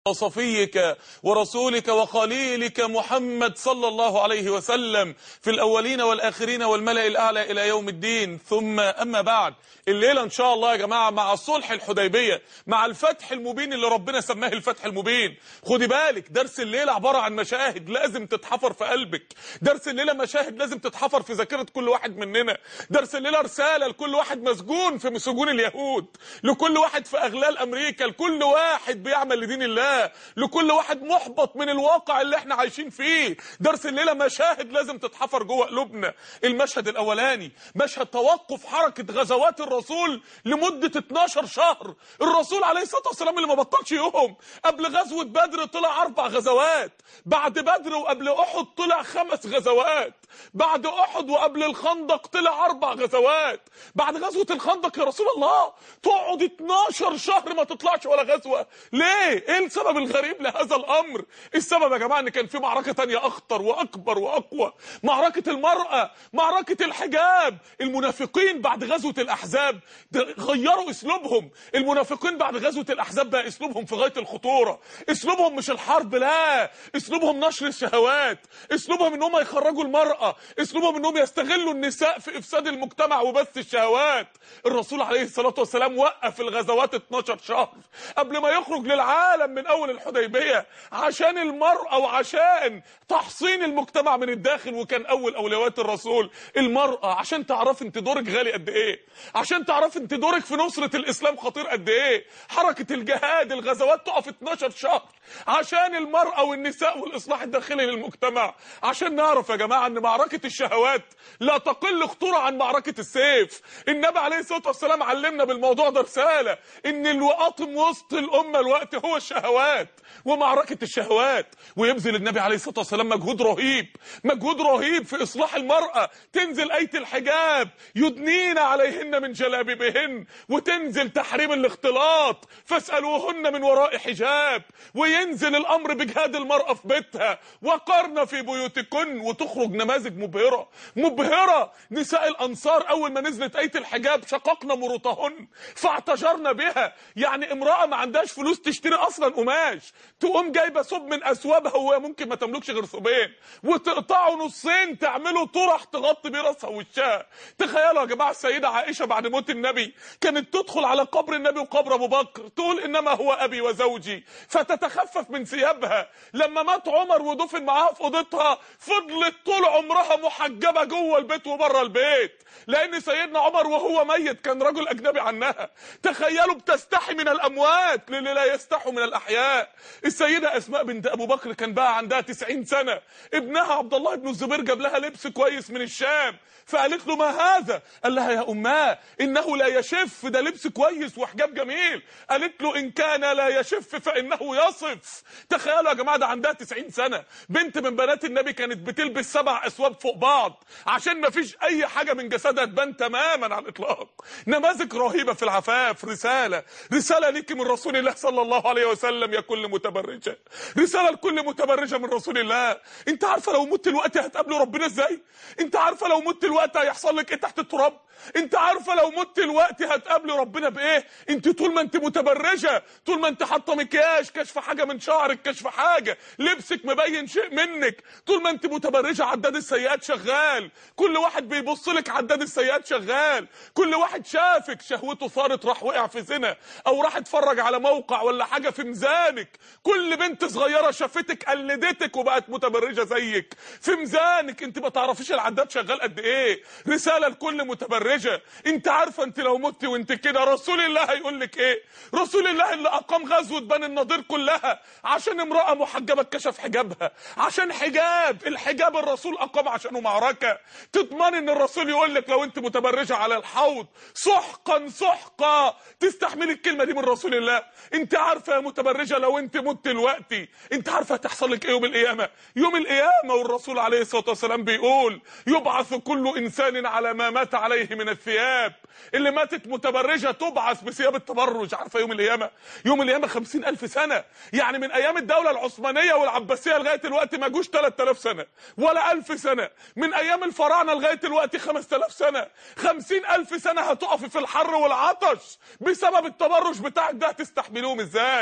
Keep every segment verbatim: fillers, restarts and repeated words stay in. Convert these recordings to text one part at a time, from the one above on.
وصفيك ورسولك وخليلك محمد صلى الله عليه وسلم في الأولين والآخرين والملأ الأعلى إلى يوم الدين. ثم أما بعد، الليلة إن شاء الله يا جماعة مع صلح الحديبية، مع الفتح المبين اللي ربنا سماه الفتح المبين. خدي بالك، درس الليلة عبارة عن مشاهد لازم تتحفر في قلبك، درس الليلة مشاهد لازم تتحفر في ذاكرة كل واحد مننا، درس الليلة رسالة لكل واحد مسجون في سجون اليهود، لكل واحد في أغلال أمريكا، لكل واحد بيعمل لدين الله، لكل واحد محبط من الواقع اللي احنا عايشين فيه. درس الليلة مشاهد لازم تتحفر جوه قلوبنا. المشهد الاولاني مشهد توقف حركة غزوات الرسول لمدة اتناشر شهر. الرسول عليه الصلاة والسلام اللي ما بطلش يوم. قبل غزوة بدر طلع اربع غزوات، بعد بدر وقبل احد طلع خمس غزوات، بعد احد وقبل الخندق طلع اربع غزوات، بعد غزوة الخندق يا رسول الله تقعد اتناشر شهر ما تطلعش ولا غزوة. ليه؟ ايه السبب الغريب لهذا الامر؟ السبب يا جماعة ان كان في معركة تانية اخطر واكبر واقوى، معركة المرأة، معركة الحجاب. المنافقين بعد غزوة الاحزاب غيروا اسلوبهم. المنافقين بعد غزوة الاحزاب بقى اسلوبهم في غاية الخطورة. اسلوبهم مش الحرب، لا، اسلوبهم نشر الشهوات، اسلوبهم ان هم يخرجوا المرأة، اسلوبهم انهم يستغلوا النساء في افساد المجتمع وبث الشهوات. الرسول عليه الصلاة والسلام وقف الغزوات اتناشر شهر قبل ما يخرج للعالم من اول الحديبية عشان المرأة وعشان تحصين المجتمع من الداخل. وكان اول اولويات الرسول المرأة، عشان تعرف انت دورك غالي قد ايه، عشان تعرف انت دورك في نصرة الاسلام خطير قد ايه. حركة الجهاد، الغزوات تقف اتناشر شهر عشان المرأة والنساء والاصلاح الداخلي للمجتمع. عشان نعرف يا جماعة ان معركة الشهوات لا تقل خطورة عن معركة السيف. النبي عليه الصلاة والسلام علمنا بالموضوع ده رسالة، ان الوقاطم وسط الامة الوقت هو الشهوات ومعركة الشهوات. ويبذل النبي عليه الصلاة والسلام مجهود رهيب، مجهود رهيب في اصلاح المرأة. تنزل آية الحجاب يدنين عليهن من جلابيبهن، وتنزل تحريم الاختلاط فاسألوهن من وراء حجاب، وينزل الامر بجهاد المرأة في بيتها وقرن في بيوتكن، وتخرج نماذج مبهرة مبهرة. نساء الانصار اول ما نزلت آية الحجاب شققنا مروطهن فاعتجرنا بها. يعني امرأة ما عندهاش فلوس تشتري اصلا قماش، تقوم جايبه ثوب من اثوابها وهي ممكن ما تملكش غير ثوبين، وتقطعه نصين تعمله طرح تغطي بيه راسها ووشها. تخيلوا يا جماعه السيده عائشه بعد موت النبي كانت تدخل على قبر النبي وقبر ابو بكر تقول انما هو ابي وزوجي، فتتخفف من ثيابها. لما مات عمر ودفن معاها في اوضتها فضلت طول عمرها محجبه جوه البيت وبره البيت، لان سيدنا عمر وهو ميت كان رجل اجنبي عنها. تخيلوا بتستحي من الاموات للي لا يستحوا من الاحياء. السيده اسماء بنت ابو بكر كان بقى عندها تسعين سنه، ابنها عبد الله بن الزبير جاب لها لبس كويس من الشام، فقالت له ما هذا؟ قال لها يا اماه انه لا يشف، ده لبس كويس وحجاب جميل. قالت له ان كان لا يشف فانه يصف. تخيلوا يا جماعه ده عندها تسعين سنه، بنت من بنات النبي كانت بتلبس سبع اسواب فوق بعض عشان ما فيش اي حاجه من جسدها تبان تماما على الاطلاق. نماذج رهيبه في العفاف. رساله رساله ليك من رسول الله صلى الله عليه وسلم يا كل متبرجه، رساله لكل متبرجه من رسول الله. انت عارفه لو مت الوقت هتقابلوا ربنا ازاي؟ انت عارفه لو مت الوقت هيحصل لك ايه تحت التراب؟ انت عارفه لو مت الوقت هتقابلي ربنا بايه؟ انت طول ما انت متبرجه، طول ما انت حاطه مكياج، كشف حاجه من شعرك، كشف حاجه، لبسك مبين شيء منك، طول ما انت متبرجه عداد السيئات شغال، كل واحد بيبص لك عداد السيئات شغال، كل واحد شافك شهوته صارت راح وقع في زنا او راح اتفرج على موقع ولا حاجه في ميزانك، كل بنت صغيره شافتك قلدتك وبقت متبرجه زيك في ميزانك. انت ما تعرفيش العداد شغال قد ايه. رساله لكل متبرجه، انت عارفه انت لو مت وانت كده رسول الله هيقول لك ايه؟ رسول الله اللي اقام غزوه بني النضير كلها عشان امراه محجبه كشف حجابها، عشان حجاب، الحجاب الرسول اقام عشانه معركه. تضمن ان الرسول يقول لك لو انت متبرجه على الحوض سحقا سحقا تستحملي الكلمه دي من رسول الله؟ انت عارفه يا متبرجه لو انت مت دلوقتي انت عارفه هتحصل لك ايه يوم القيامه؟ يوم القيامه والرسول عليه الصلاه والسلام بيقول يبعث كل انسان على ما مات عليه من الثياب. اللي ماتت متبرجه تبعث بثياب التبرج. عارفه يوم القيامه؟ يوم القيامه خمسين الف سنه، يعني من ايام الدوله العثمانيه والعباسيه لغايه دلوقتي ما جوش تلات آلاف سنه ولا ألف سنه، من ايام الفراعنه لغايه دلوقتي خمسة آلاف سنه. خمسين الف سنه هتقفي في الحر والعطش بسبب التبرج بتاعك ده، هتستحملوهم ازاي؟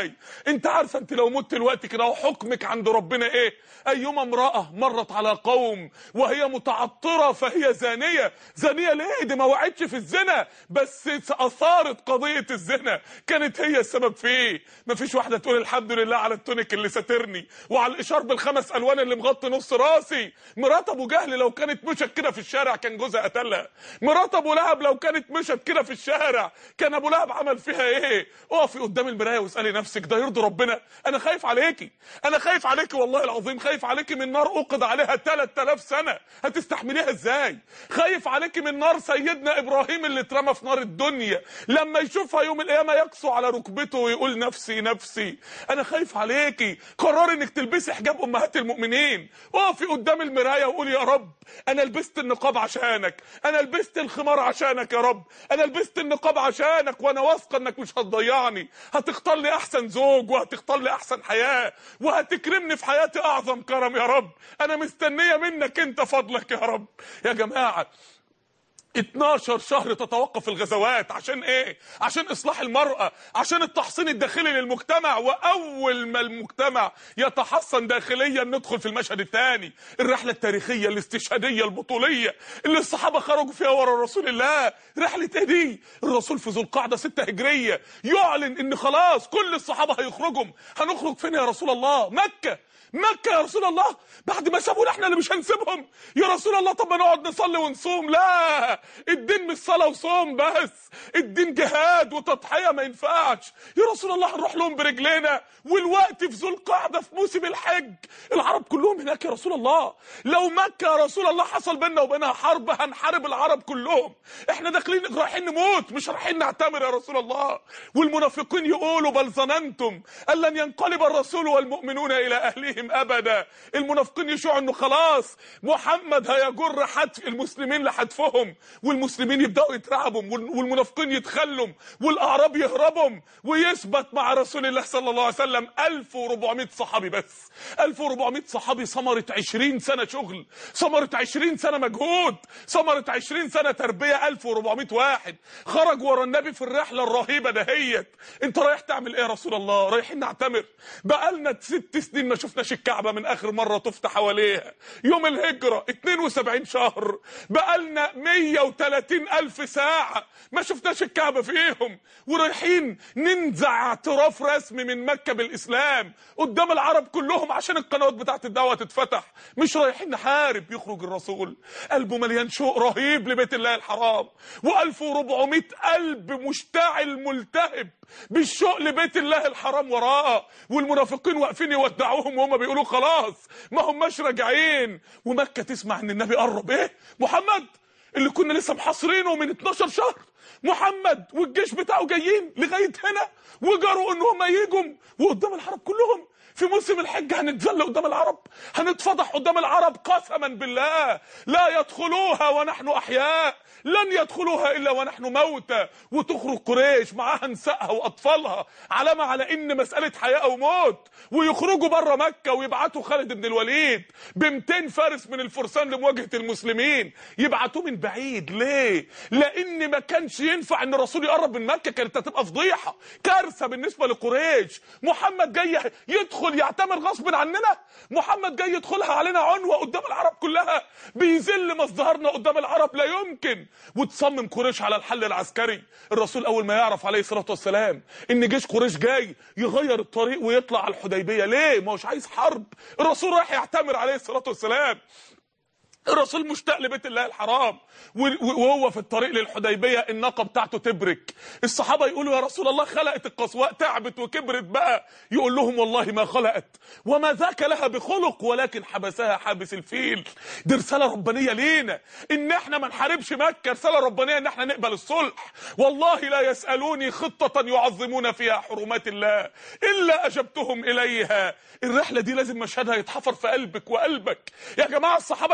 انت عارفه انت لو مت الوقت كده وحكمك عند ربنا ايه؟ ايما امراه مرت على قوم وهي متعطره فهي زانيه. زانيه ليه؟ دي ما وقعتش في الزنا بس اثارت قضيه الزنا، كانت هي السبب فيه. مفيش واحده تقول الحمد لله على التونيك اللي ساترني وعلى الاشار بالخمس الوان اللي مغطي نص راسي. مرات ابو جهل لو كانت مشت كده في الشارع كان جوزها قتلها. مرات ابو لهب لو كانت مشت كده في الشارع كان ابو لهب عمل فيها ايه؟ اقفي قدام المرايه واسالي نفسك ده يرضي ربنا؟ انا خايف عليكي، انا خايف عليكي والله العظيم، خايف عليكي من نار اوقد عليها ثلاثة آلاف سنه، هتستحمليها ازاي؟ خايف عليكي من نار سيدنا ابراهيم اللي اترمى في نار الدنيا لما يشوفها يوم القيامه يقسو على ركبته ويقول نفسي نفسي. انا خايف عليكي، قرري انك تلبسي حجاب امهات المؤمنين، اقفي قدام المرايه وقولي يا رب انا لبست النقاب عشانك، انا لبست الخمار عشانك يا رب، انا لبست النقاب عشانك وانا واثقه انك مش هتضيعني، هتختار لي احسن زوج وهتختار لي احسن حياه وهتكرمني في حياتي اعظم كرم يا رب، انا مستنيه منك انت فضلك يا رب. يا جماعه اتناشر شهر تتوقف الغزوات عشان ايه؟ عشان اصلاح المرأة، عشان التحصين الداخلي للمجتمع، واول ما المجتمع يتحصن داخليا ندخل في المشهد الثاني، الرحلة التاريخية الاستشهادية البطولية اللي الصحابة خرجوا فيها ورا رسول الله. رحلة ايه دي؟ الرسول في ذو القعدة ستة هجرية يعلن ان خلاص كل الصحابة هيخرجوا. هنخرج فين يا رسول الله؟ مكة. مكة يا رسول الله؟ بعد ما سابونا احنا اللي مش هنسيبهم يا رسول الله؟ طب ما نقعد نصلي ونصوم؟ لا، الدين مش صلاة وصوم بس، الدين جهاد وتضحية، ما ينفعش يا رسول الله هنروح لهم برجلينا والوقت في ذو القعدة في موسم الحج، العرب كلهم هناك يا رسول الله، لو مكة يا رسول الله حصل بيننا وبينها حرب هنحارب العرب كلهم، احنا داخلين رايحين نموت مش رايحين نعتمر يا رسول الله. والمنافقين يقولوا بل ظننتم ان لن ينقلب الرسول والمؤمنون الى اهلهم ابدا. المنافقين يشوعوا انه خلاص محمد هيجر حتف المسلمين لحتفهم، والمسلمين يبداوا يترعبوا والمنافقين يتخلوا والاعراب يهربوا، ويثبت مع رسول الله صلى الله عليه وسلم ألف وأربعمائة صحابي بس. ألف وأربعمائة صحابي ثمره عشرين سنه شغل، ثمره عشرين سنه مجهود، ثمره عشرين سنه تربيه. ألف وأربعمائة واحد خرج ورا النبي في الرحله الرهيبه دهيت. انت رايح تعمل ايه يا رسول الله؟ رايحين نعتمر، بقالنا ست سنين ما شفناش الكعبه من اخر مره طفت حواليها يوم الهجره، اتنين وسبعين شهر، بقالنا مية وتلاتين الف ساعه ما شفناش الكعبه فيهم، ورايحين ننزع اعتراف رسمي من مكه بالاسلام قدام العرب كلهم عشان القنوات بتاعت الدعوه تتفتح، مش رايحين نحارب. يخرج الرسول قلبه مليان شوق رهيب لبيت الله الحرام، وألف وأربعمائة قلب مشتعل ملتهب بالشوق لبيت الله الحرام وراه، والمنافقين واقفين يودعوهم وهم بيقولوا خلاص ما هماش راجعين. ومكة تسمع ان النبي قرب. ايه محمد اللي كنا لسه محاصرينه من اتناشر شهر، محمد والجيش بتاعه جايين لغايه هنا وجروا ان هم يجوا وقدام العرب كلهم في موسم الحج هنتذل قدام العرب، هنتفضح قدام العرب. قسما بالله لا يدخلوها ونحن احياء، لن يدخلوها الا ونحن موتى. وتخرج قريش معاها نسائها واطفالها علامه على ان مساله حياه او موت، ويخرجوا بره مكه ويبعتوا خالد بن الوليد ب مئتين فارس من الفرسان لمواجهه المسلمين، يبعتوه من بعيد. ليه؟ لان ما كانش ينفع ان الرسول يقرب من مكه، كانت هتبقى فضيحه كارثه بالنسبه لقريش. محمد جاي يدخل يعتمر غصب عننا، محمد جاي يدخلها علينا عنوه قدام العرب كلها، بيذل مصدرنا قدام العرب، لا يمكن. وتصمم قريش على الحل العسكري. الرسول اول ما يعرف عليه الصلاه والسلام ان جيش قريش جاي يغير الطريق ويطلع على الحديبيه. ليه؟ ما هوش عايز حرب، الرسول رايح يعتمر عليه الصلاه والسلام. الرسول مشتاق لبيت الله الحرام، وهو في الطريق للحديبيه الناقه بتاعته تبرك. الصحابه يقولوا يا رسول الله خلقت القصواء، تعبت وكبرت بقى. يقول لهم والله ما خلقت وما ذاك لها بخلق ولكن حبسها حابس الفيل. دي رساله ربانيه لينا ان احنا ما نحاربش مكه، رساله ربانيه ان احنا نقبل الصلح. والله لا يسالوني خطه يعظمون فيها حرمات الله الا اجبتهم اليها. الرحله دي لازم مشهدها يتحفر في قلبك وقلبك. يا جماعه الصحابه كانوا خارجين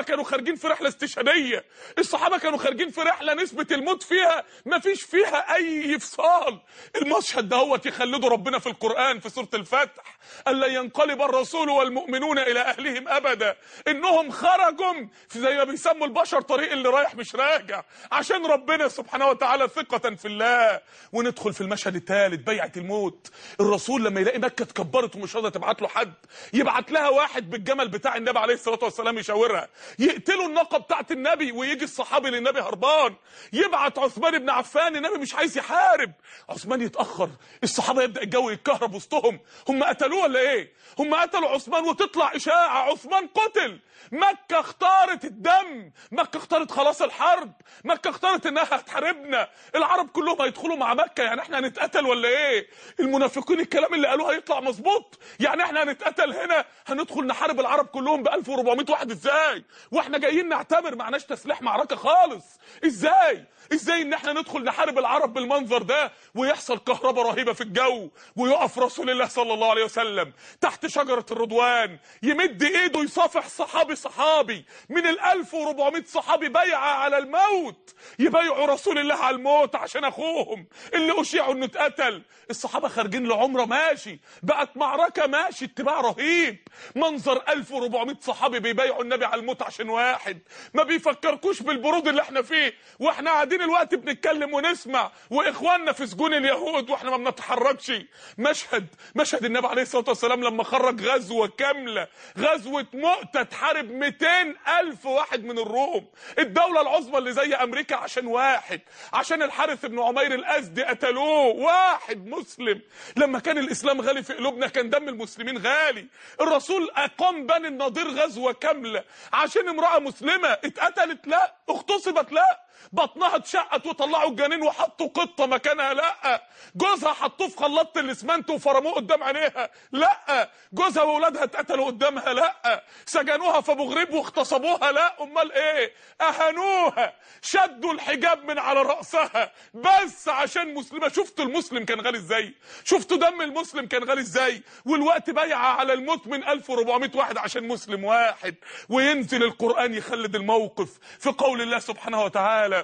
خارجين في رحله استشهاديه، الصحابه كانوا خارجين في رحله نسبه الموت فيها مفيش فيها اي فصال. المشهد دهوت يخلده ربنا في القران في سوره الفتح، الا ينقلب الرسول والمؤمنون الى اهلهم ابدا، انهم خرجوا في زي ما بيسموا البشر طريق اللي رايح مش راجع عشان ربنا سبحانه وتعالى، ثقه في الله. وندخل في المشهد الثالث، بيعه الموت. الرسول لما يلاقي مكه اتكبرت ومش راضيه تبعت له حد، يبعت لها واحد بالجمل بتاع النبي عليه الصلاه والسلام يشاورها، يقتلوا الناقه بتاعت النبي ويجي الصحابي للنبي هربان، يبعت عثمان بن عفان، النبي مش عايز يحارب، عثمان يتاخر، الصحابه يبدا الجو يتكهرب وسطهم، هم قتلوه ولا ايه؟ هم قتلوا عثمان وتطلع اشاعه عثمان قتل. مكه اختارت الدم، مكه اختارت خلاص الحرب، مكه اختارت انها هتحاربنا، العرب كلهم هيدخلوا مع مكه، يعني احنا هنتقتل ولا ايه؟ المنافقين الكلام اللي قالوه هيطلع مظبوط؟ يعني احنا هنتقتل هنا، هندخل نحارب العرب كلهم ب ألف وأربعمائة واحد ازاي؟ واحنا جايين نعتبر معناش تسليح معركه خالص، ازاي؟ ازاي ان احنا ندخل نحارب العرب بالمنظر ده ويحصل كهرباء رهيبه في الجو، ويقف رسول الله صلى الله عليه وسلم تحت شجره الرضوان يمد ايده يصافح صحابي صحابي من ال ألف وأربعمائة صحابي بيعه على الموت، يبايعوا رسول الله على الموت عشان اخوهم اللي اشيعوا انه اتقتل. الصحابه خارجين لعمره ماشي، بقت معركه ماشي، اتباع رهيب، منظر ألف وأربعمائة صحابي بيبايعوا النبي على الموت عشان واحد. ما بيفكركوش بالبرود اللي احنا فيه واحنا قاعدين الوقت بنتكلم ونسمع واخواننا في سجون اليهود واحنا ما بنتحركش. مشهد مشهد النبي عليه الصلاه والسلام لما خرج غزوه كامله، غزوه مؤتة، تحارب مئتين ألف واحد من الروم، الدوله العظمى اللي زي امريكا، عشان واحد، عشان الحارث بن عمير الازدي قتلوه، واحد مسلم. لما كان الاسلام غالي في قلوبنا كان دم المسلمين غالي. الرسول اقام بني النضير غزوه كامله عشان امراه مسلمه اتقتلت؟ لا. اغتصبت؟ لا. بطنها اتشقت وطلعوا الجنين وحطوا قطه مكانها؟ لا. جوزها حطوه في خلاط الاسمنت وفرموه قدام عينيها؟ لا. جوزها واولادها اتقتلوا قدامها؟ لا. سجنوها في ابو غريب واغتصبوها؟ لا. امال ايه؟ اهانوها، شدوا الحجاب من على راسها بس عشان مسلمه. شفتوا المسلم كان غالي ازاي؟ شفتوا دم المسلم كان غالي ازاي؟ والوقت بيعه على الموت من ألف وأربعمائة واحد عشان مسلم واحد. وينزل القرآن يخلد الموقف في قول الله سبحانه وتعالى: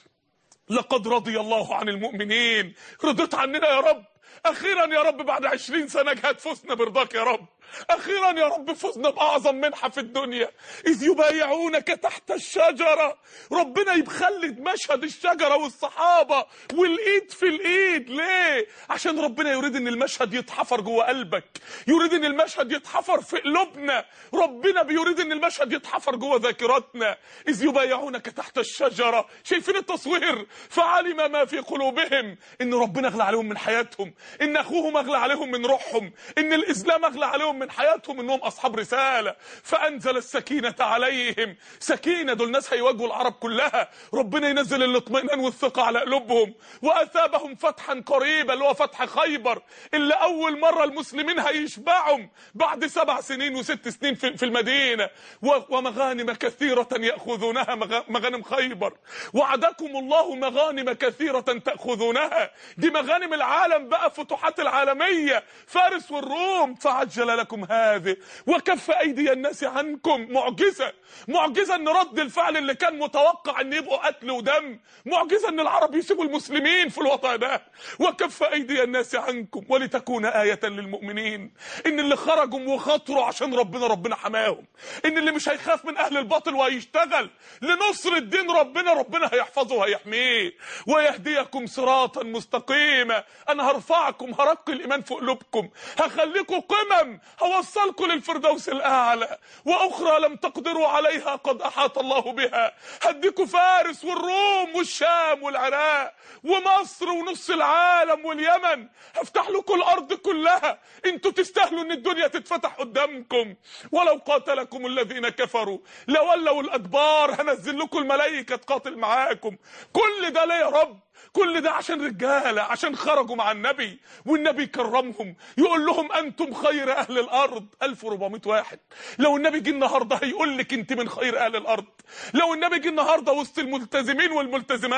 لقد رضي الله عن المؤمنين. رضيت عننا يا رب، اخيرا يا رب بعد عشرين سنة جهاد فزنا برضاك يا رب، اخيرا يا رب فزنا باعظم منحة في الدنيا، اذ يبايعونك تحت الشجرة. ربنا يخلد مشهد الشجرة والصحابة والايد في الايد. ليه؟ عشان ربنا يريد ان المشهد يتحفر جوه قلبك، يريد ان المشهد يتحفر في قلوبنا، ربنا بيريد ان المشهد يتحفر جوه ذاكرتنا. اذ يبايعونك تحت الشجرة، شايفين التصوير؟ فعلم ما في قلوبهم، ان ربنا اغلى عليهم من حياتهم، ان اخوهم اغلى عليهم من روحهم، ان الاسلام اغلى عليهم من حياتهم، انهم اصحاب رساله. فانزل السكينه عليهم. سكينه، دول ناس هيواجهوا العرب كلها، ربنا ينزل الاطمئنان والثقه على قلوبهم. واثابهم فتحا قريبا، اللي هو فتح خيبر، اللي اول مره المسلمين هيشبعهم بعد سبع سنين وست سنين في المدينه. ومغانم كثيره ياخذونها، مغانم خيبر. وعدكم الله مغانم كثيره تاخذونها، دي مغانم العالم بقى، فتوحات العالميه، فارس والروم. فعجل لكم هذه وكف ايدي الناس عنكم. معجزه، معجزه ان رد الفعل اللي كان متوقع ان يبقوا قتل ودم، معجزه ان العرب يسيبوا المسلمين في الوضع ده. وكف ايدي الناس عنكم ولتكون آية للمؤمنين، ان اللي خرجوا وخاطروا عشان ربنا ربنا حماهم، ان اللي مش هيخاف من اهل الباطل وهيشتغل لنصر الدين ربنا ربنا هيحفظه وهيحميه. ويهديكم صراطا مستقيما، انا هرفعكم، هرقي الايمان في قلوبكم، هخليكم قمم، هوصلكم للفردوس الاعلى. واخرى لم تقدروا عليها قد احاط الله بها، هديكم فارس والروم والشام والعراق ومصر ونص العالم واليمن، هفتح لكم الارض كلها، انتوا تستاهلوا ان الدنيا تتفتح قدامكم. ولو قاتلكم الذين كفروا لولوا الادبار، هنزل لكم الملائكه تقاتل معاكم. كل ده ليه يا رب؟ كل ده عشان رجاله، عشان خرجوا مع النبي والنبي كرمهم، يقول لهم انتم خير اهل الارض. ألف وأربعمائة واحد. لو النبي جه النهارده هيقول لك انت من خير اهل الارض، لو النبي جه النهارده وسط الملتزمين والملتزمات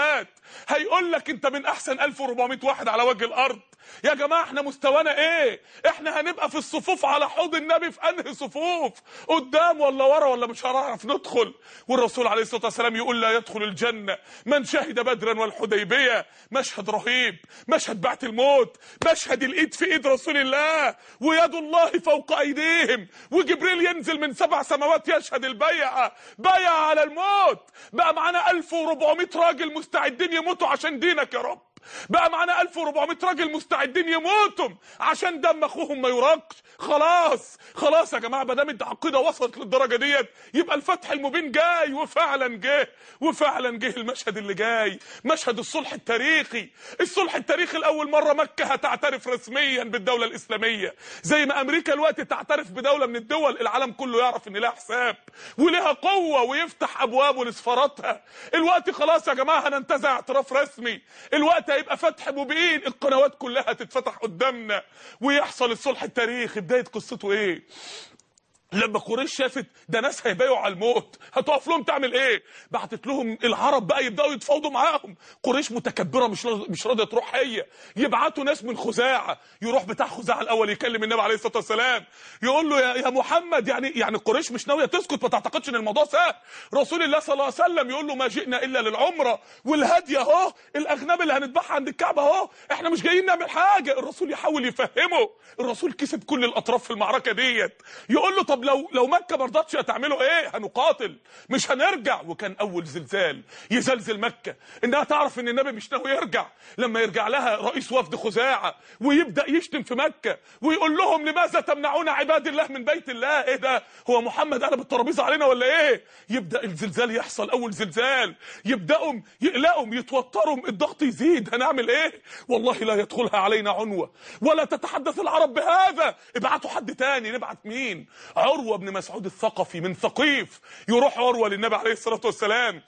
هيقول لك انت من احسن ألف وأربعمائة واحد على وجه الارض. يا جماعه احنا مستوانا ايه؟ احنا هنبقى في الصفوف على حوض النبي في انهي صفوف؟ قدام ولا ورا ولا مش هنعرف ندخل؟ والرسول عليه الصلاه والسلام يقول لا يدخل الجنه من شهد بدرا والحديبيه. مشهد رهيب، مشهد بعث الموت، مشهد الايد في ايد رسول الله ويد الله فوق ايديهم، وجبريل ينزل من سبع سماوات يشهد البيعه، بيع على الموت. بقى معانا ألف وأربعمائة راجل مستعدين يموتوا عشان دينك يا رب. بقى معانا ألف وأربعمائة راجل مستعدين يموتوا عشان دم اخوهم ما يراقش. خلاص خلاص يا جماعه، ما دام العقيده وصلت للدرجه ديت يبقى الفتح المبين جاي، وفعلا جه، وفعلا جه المشهد اللي جاي، مشهد الصلح التاريخي. الصلح التاريخي لاول مره مكه هتعترف رسميا بالدوله الاسلاميه، زي ما امريكا الوقت تعترف بدوله من الدول العالم كله يعرف ان لها حساب ولها قوه ويفتح ابوابه لسفاراتها. الوقت خلاص يا جماعه هننتزع اعتراف رسمي، الوقت هيبقى فتح مبين، القنوات كلها تتفتح قدامنا ويحصل الصلح التاريخي. بدايه قصته ايه؟ لما قريش شافت ده ناس هيبايعوا على الموت، هتقف لهم تعمل ايه؟ بعتت لهم العرب بقى يبداوا يتفاوضوا معاهم. قريش متكبره مش مش راضيه تروح هي، يبعتوا ناس من خزاعه، يروح بتاع خزاعه الاول يكلم النبي عليه الصلاه والسلام يقول له يا, يا محمد، يعني يعني قريش مش ناويه تسكت، ما تعتقدش ان الموضوع سهل. رسول الله صلى الله عليه وسلم يقول له ما جئنا الا للعمره والهدي اهو، الاغنام اللي هنذبحها عند الكعبه اهو، احنا مش جايين نعمل حاجه. الرسول يحاول يفهمه، الرسول كسب كل الاطراف في المعركه ديت. يقول له طب لو لو مكه ما رضتش هتعملوا ايه؟ هنقاتل مش هنرجع. وكان اول زلزال يزلزل مكه انها تعرف ان النبي مش ناوي يرجع، لما يرجع لها رئيس وفد خزاعه ويبدا يشتم في مكه ويقول لهم لماذا تمنعون عباد الله من بيت الله؟ ايه ده؟ هو محمد قلب الترابيزه علينا ولا ايه؟ يبدا الزلزال يحصل، اول زلزال يبداوا يقلقوا يتوتروا، الضغط يزيد، هنعمل ايه؟ والله لا يدخلها علينا عنوه ولا تتحدث العرب بهذا. ابعتوا حد تاني. نبعت مين؟ عروه بن مسعود الثقفي من ثقيف. يروح عروه للنبي عليه الصلاه والسلام،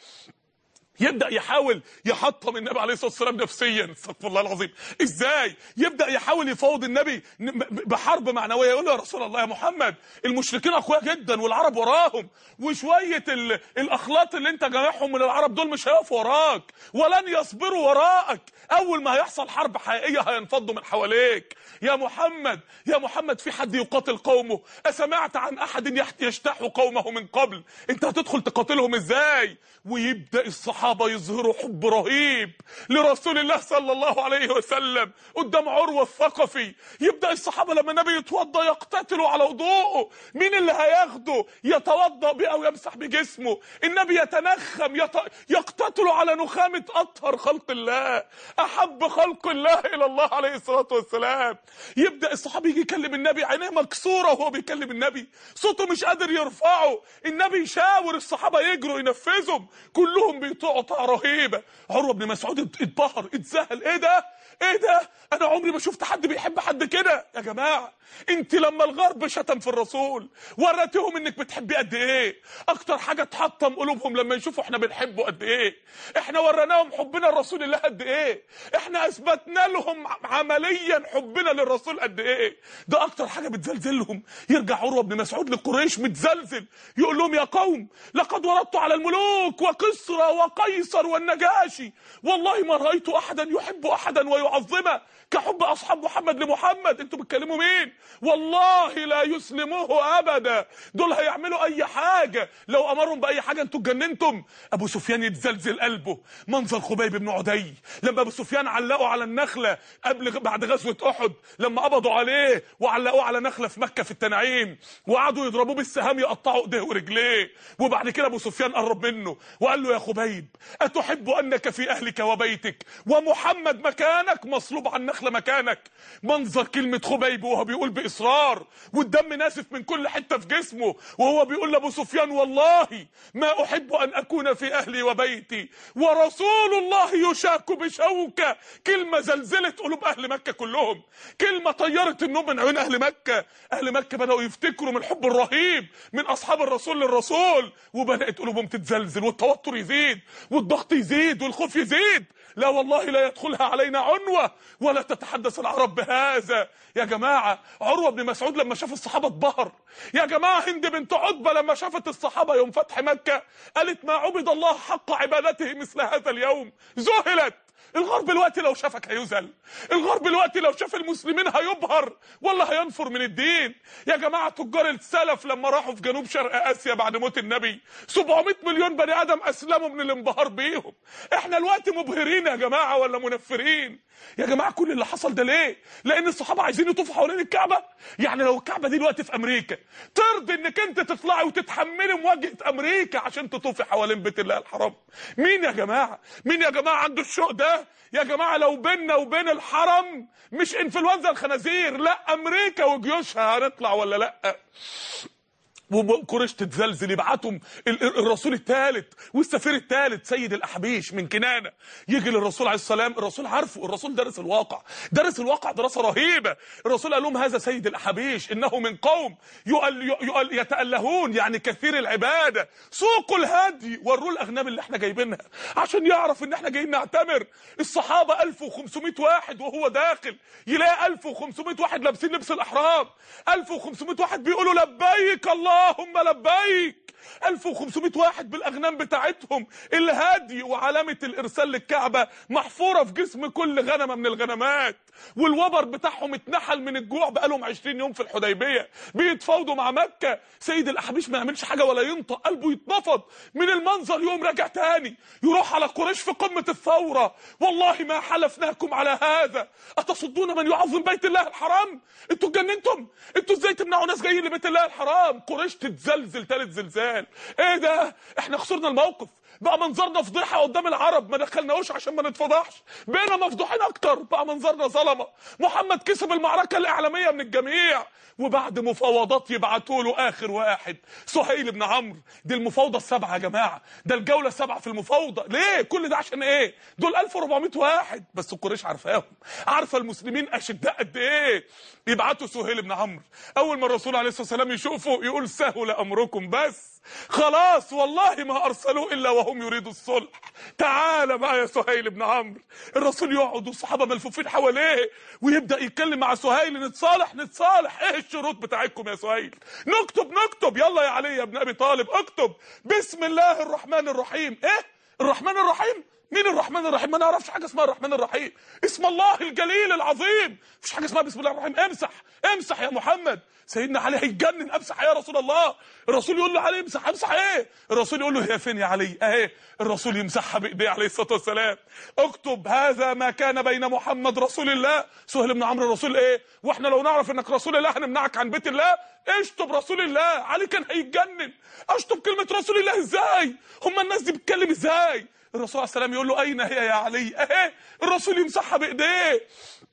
يبدا يحاول يحطم النبي عليه الصلاه والسلام نفسيا. استغفر الله العظيم. ازاي؟ يبدا يحاول يفاوض النبي بحرب معنويه. يقول له يا رسول الله يا محمد، المشركين اقوياء جدا والعرب وراهم، وشويه الاخلاط اللي انت جامعهم من العرب دول مش هيقفوا وراك ولن يصبروا وراك. اول ما هيحصل حرب حقيقيه هينفضوا من حواليك. يا محمد يا محمد، في حد يقاتل قومه؟ اسمعت عن احد يجتاح قومه من قبل؟ انت هتدخل تقاتلهم ازاي؟ ويبدا الصحابه يظهروا حب رهيب لرسول الله صلى الله عليه وسلم قدام عروه الثقفي. يبدا الصحابه لما النبي يتوضا يقتتلوا على وضوءه، مين اللي هياخده يتوضا بيه او يمسح بجسمه؟ النبي يتنخم، يط... يقتتلوا على نخامه اطهر خلق الله، احب خلق الله الى الله عليه الصلاه والسلام. يبدا الصحابي يجي يكلم النبي، عينيه مكسوره وهو بيكلم النبي، صوته مش قادر يرفعه. النبي يشاور الصحابه يجروا ينفذهم، كلهم بيطيعوا طاعه رهيبه. عروه بن مسعود اتبهر اتذهل، ايه ده؟ ايه ده؟ انا عمري ما شفت حد بيحب حد كده. يا جماعه انت لما الغرب شتم في الرسول وريتهم انك بتحبيه قد ايه. اكتر حاجه تحطم قلوبهم لما يشوفوا احنا بنحبه قد ايه. احنا وريناهم حبنا لرسول الله قد ايه. احنا اثبتنا لهم عمليا حبنا للرسول قد ايه. ده اكتر حاجه بتزلزلهم. يرجع عروه بن مسعود لقريش متزلزل يقول لهم يا قوم لقد وردت على الملوك وقسرى وقيصر والنجاشي، والله ما رايت احدا يحب احدا ويعظمه كحب اصحاب محمد لمحمد. انتوا بتكلموا مين؟ والله لا يسلموه ابدا، دول هيعملوا اي حاجه، لو امرهم باي حاجه انتوا اتجننتم. ابو سفيان يتزلزل قلبه. منظر خبيب بن عدي لما ابو سفيان علقوا على النخله قبل بعد غزوه احد، لما قبضوا عليه وعلقوه على نخله في مكه في التنعيم وقعدوا يضربوه بالسهام يقطعوا ايديه ورجليه. وبعد كده ابو سفيان قرب منه وقال له يا خبيب اتحب انك في اهلك وبيتك ومحمد مكانك مصلوب عن نخله مكانك؟ منظر كلمه خبيب وهو بيقول باصرار والدم ناسف من كل حته في جسمه، وهو بيقول لابو سفيان والله ما احب ان اكون في اهلي وبيتي ورسول الله يشاك بشوكه. كلمه زلزلت قلوب اهل مكه كلهم، كلمه طيرت النوم من عيون اهل مكه. اهل مكه بداوا يفتكروا من الحب الرهيب من اصحاب الرسول للرسول، وبدات قلوبهم تتزلزل والتوتر يزيد والضغط يزيد والخوف يزيد. لا والله لا يدخلها علينا عنوة ولا تتحدث العرب بهذا. يا جماعة عروة بن مسعود لما شاف الصحابة اتبهر. يا جماعة هند بنت عتبة لما شافت الصحابة يوم فتح مكة قالت ما عبد الله حق عبادته مثل هذا اليوم. ذهلت. الغرب الوقتي لو شافك هيذل، الغرب الوقتي لو شاف المسلمين هيبهر والله هينفر من الدين. يا جماعه تجار السلف لما راحوا في جنوب شرق اسيا بعد موت النبي سبعمائة مليون بني ادم اسلموا من الانبهار بيهم. احنا الوقت مبهرين يا جماعه ولا منفرين؟ يا جماعه كل اللي حصل ده ليه؟ لان الصحابه عايزين يطوفوا حوالين الكعبه. يعني لو الكعبه دي دلوقتي في امريكا ترضي انك انت تطلعي وتتحملي مواجهه امريكا عشان تطوفي حوالين بيت الله الحرام؟ مين يا جماعه؟ مين يا جماعه عنده الشوق ده؟ يا جماعه لو بيننا وبين الحرم مش انفلونزا الخنازير، لا امريكا وجيوشها، هنطلع ولا لا؟ وقريش تتزلزل. يبعتهم الرسول الثالث والسفير الثالث سيد الاحبيش من كنانه يجي للرسول عليه السلام. الرسول عارفه، الرسول درس الواقع، درس الواقع دراسه رهيبه. الرسول قال لهم هذا سيد الاحبيش انه من قوم يؤل يؤل يتألهون، يعني كثير العباده، سوقوا الهدي، وروا الاغنام اللي احنا جايبينها عشان يعرف ان احنا جايين نعتمر. الصحابه ألف وخمسمائة واحد وهو داخل يلاقي ألف وخمسمائة واحد لابسين لبس الاحرام، ألف وخمسمائة واحد بيقولوا لبيك الله اللهم لبيك، ألف وخمسمائة واحد بالاغنام بتاعتهم، الهدي وعلامه الارسال للكعبه محفوره في جسم كل غنمه من الغنمات، والوبر بتاعهم اتنحل من الجوع بقالهم عشرين يوم في الحديبيه بيتفاوضوا مع مكه. سيد الاحبيش ما يعملش حاجه ولا ينطق، قلبه يتنفض من المنظر. يوم راجع تاني يروح على قريش في قمه الثوره، والله ما حلفناكم على هذا اتصدون من يعظم بيت الله الحرام؟ انتوا اتجننتم؟ انتوا ازاي تمنعوا ناس جايين لبيت الله الحرام؟ قريش تتزلزل ثالث زلزال. ايه ده؟ احنا خسرنا الموقف، بقى منظرنا فضيحه قدام العرب، ما دخلناهوش عشان ما نتفضحش، بقينا مفضوحين اكتر، بقى منظرنا ظلمه. محمد كسب المعركه الاعلاميه من الجميع، وبعد مفاوضات يبعتوا له اخر واحد سهيل بن عمرو. دي المفاوضه السبعه يا جماعه، ده الجوله السبعه في المفاوضه. ليه كل ده؟ عشان ايه؟ دول ألف وأربعمائة واحد بس قريش عارفاهم، عارفه المسلمين اشداء قد ايه. يبعتوا سهيل بن عمرو، اول ما الرسول عليه الصلاه والسلام يشوفه يقول سهل امركم، بس خلاص والله ما ارسلوا الا وهم يريدوا الصلح. تعال بقى يا سهيل بن عمرو. الرسول يقعد والصحابه ملفوفين حواليه ويبدا يتكلم مع سهيل، نتصالح نتصالح. ايه الشروط بتاعتكم يا سهيل؟ نكتب نكتب. يلا يا علي يا ابن ابي طالب اكتب بسم الله الرحمن الرحيم. ايه الرحمن الرحيم؟ مين الرحمن الرحيم؟ ما نعرفش حاجه اسمها الرحمن الرحيم، اسم الله الجليل العظيم، مفيش حاجه اسمها بسم الله الرحمن. امسح امسح يا محمد. سيدنا علي هيتجنن، امسح يا رسول الله. الرسول يقول له علي امسح. امسح ايه؟ الرسول يقول له هي فين يا علي؟ اهي. الرسول يمسحها بايديه عليه الصلاه والسلام. اكتب هذا ما كان بين محمد رسول الله. سهيل بن عمرو الرسول ايه؟ واحنا لو نعرف انك رسول الله هنمنعك عن بيت الله؟ اشطب رسول الله. علي كان هيتجنن، اشطب كلمه رسول الله ازاي؟ هم الناس دي بتتكلم ازاي؟ الرسول عليه السلام يقول له اين هي يا علي؟ اهي. الرسول يمسحها بايديه.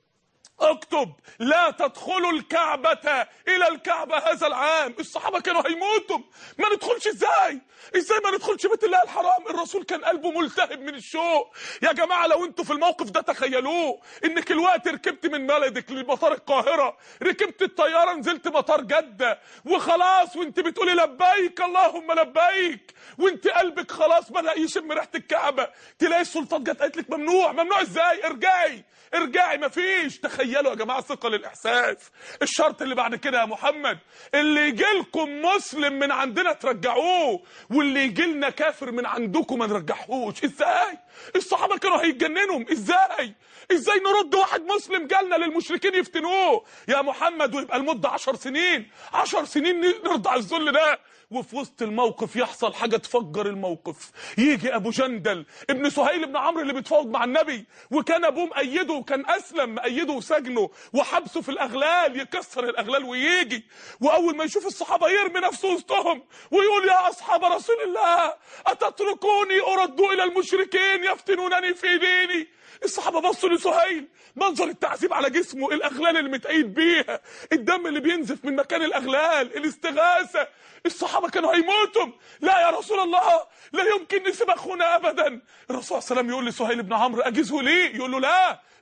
اكتب لا تدخلوا الكعبة الى الكعبة هذا العام. الصحابة كانوا هيموتوا، ما ندخلش ازاي؟ ازاي ما ندخلش بيت الله الحرام؟ الرسول كان قلبه ملتهب من الشوق. يا جماعة لو انتوا في الموقف ده تخيلوه، انك الوقت ركبت من بلدك لمطار القاهرة، ركبت الطيارة نزلت مطار جدة وخلاص، وانت بتقولي لبيك اللهم لبيك، وانت قلبك خلاص بدأ يشم ريحة الكعبة، تلاقي السلطات جت قالت لك ممنوع. ممنوع ازاي؟ ارجعي ارجعي. مفيش. تخيلوا يا جماعه ثقل الاحساس. الشرط اللي بعد كده يا محمد، اللي يجي لكم مسلم من عندنا ترجعوه، واللي يجي لنا كافر من عندكم ما نرجعهوش. ازاي؟ الصحابه كانوا هيتجننوا. ازاي؟ ازاي نرد واحد مسلم جالنا للمشركين يفتنوه يا محمد ويبقى المده عشر سنين؟ عشر سنين نرضى على الذل ده؟ وفي وسط الموقف يحصل حاجه تفجر الموقف. يجي ابو جندل ابن سهيل بن عمرو اللي بيتفاوض مع النبي، وكان ابوه مأيده وكان اسلم، مأيده وسجنه وحبسه في الاغلال، يكسر الاغلال ويجي، واول ما يشوف الصحابه يرمي نفسه وسطهم ويقول يا اصحاب رسول الله اتتركوني ارد الى المشركين يفتنونني في ديني. الصحابه بصوا لسهيل، منظر التعذيب على جسمه، الاغلال اللي متقيد بيها، الدم اللي بينزف من مكان الاغلال، الاستغاثه. الصحابه كانوا هيموتوا. لا يا رسول الله لا يمكن نسيب اخونا ابدا. الرسول صلى الله عليه وسلم يقول لسهيل بن عمرو اجزه لي؟ يقول له لا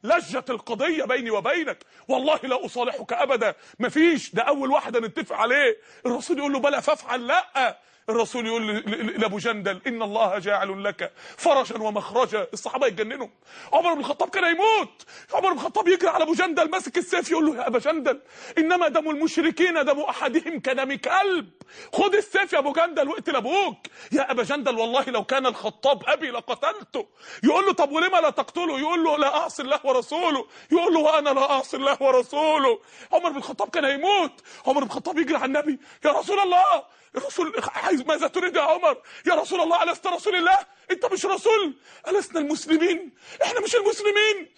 لجت القضيه بيني وبينك، والله لا اصالحك ابدا. مفيش، ده اول واحده نتفق عليه. الرسول يقول له بلى فافعل. لا، الرسول يقول لابو جندل ان الله جاعل لك فرجا ومخرجا. الصحابه يتجننوا. عمر بن الخطاب كان يموت، عمر بن الخطاب يجري على ابو جندل ماسك السيف يقول له يا ابا جندل انما دم المشركين دم احدهم كدم كلب، خد السيف يا ابو جندل واقتل ابوك. يا ابا جندل والله لو كان الخطاب ابي لقتلته. يقول له طب ولما لا تقتله؟ يقول له لا اعصي الله ورسوله. يقول له وانا لا اعصي الله ورسوله. عمر بن الخطاب كان هيموت. عمر بن الخطاب يجري على النبي يا رسول الله. الرسول ماذا تريد يا عمر؟ يا رسول الله ألست رسول الله؟ انت مش رسول؟ ألسنا المسلمين؟ احنا مش المسلمين؟